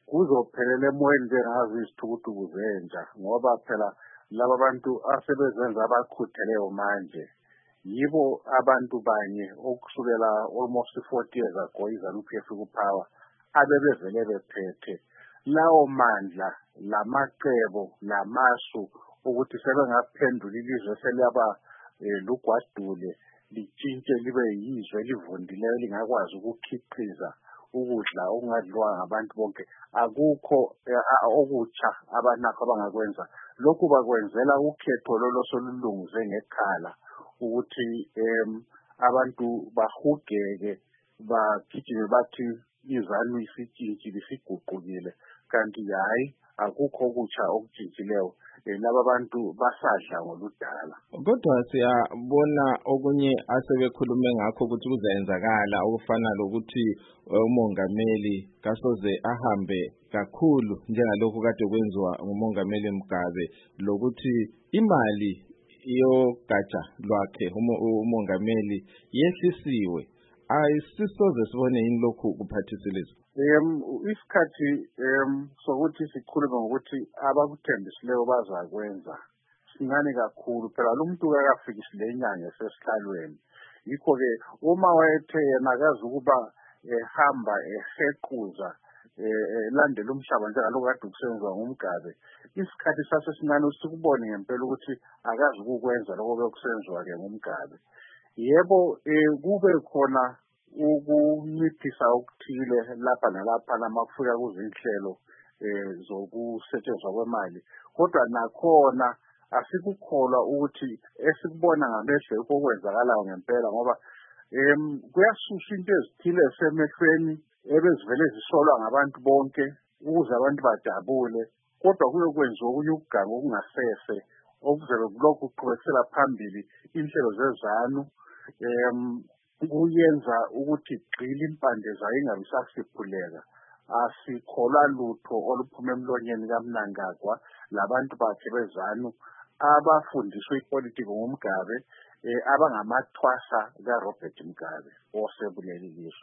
kuzophelela emoyeni njengazi izithukuthukু zenja ngoba phela laba bantu asebezenza abakhutheleyo manje yibo abantu banye okusukela almost 40 years ago iZANU-PF kupower abebevele bephethe lawo mandla lamacebo lamasu ukuthi sebengaphendula ilizwe seliyaba lugwadule litshintshe libe yizwe livundileyo lingakwazi ukukhiqiza ukudla okungadliwa ngabantu bonke akukho okutsha abanakho abangakwenza lokhu bakwenzela ukhetho lolo solulunguze ngekhala ukuthi abantu bahugeke bagijime bathi iZANU isitshintshile isiguqukile kanti hayi akukho okutsha okutshintshileyo laba bantu basadla ngoludala. Kodwa siyabona okunye asebekhulume ngakho ukuthi kuzayenzakala okufana lokuthi umongameli kasoze ahambe kakhulu njengalokho kade kwenziwa ngumongameli Mugabe lokuthi imali yogatsha lwakhe umongameli yehlisiwe ayisisoze sibone yini lokhu kuphathisile isikhathi sokuthi sikhulume ngokuthi abakuthembisileyo bazakwenza sincane kakhulu phela lo muntu akafikisi lenyanga sesihlalweni yikho ke uma wayethe yena akazi ukuba ehamba ehequza landela umhlaba njengalokho kade kusenziwa nguMugabe isikhathi sasesincane sikubone ngempela ukuthi akazi ukukwenza lokho bekusenziwa ke nguMugabe yebo kube khona ukunciphisa okuthile lapha nalapha namakufika kuzinhlelo zokusetshenziswa kwemali kodwa nakhona asikukholwa ukuthi esikubona ngamehlo yikho okwenzakalayo ngempela ngoba kuyasusha into ezithile esemehlweni ebezivele zisolwa ngabantu bonke ukuze abantu bajabule kodwa kuyokwenziwa okunye ukuganga okungasese okuzobe kulokhu kuqhubekisela phambili inhlelo zeZANU kuyenza ukuthi igxile impande zayo ingabe isasiphuleka asikholwa lutho oluphuma emlonyeni kaMnangagwa labantu bakhe beZANU abafundiswe ipolitiki nguMugabe abangamathwasa kaRobert Mugabe osebulele ilizwe.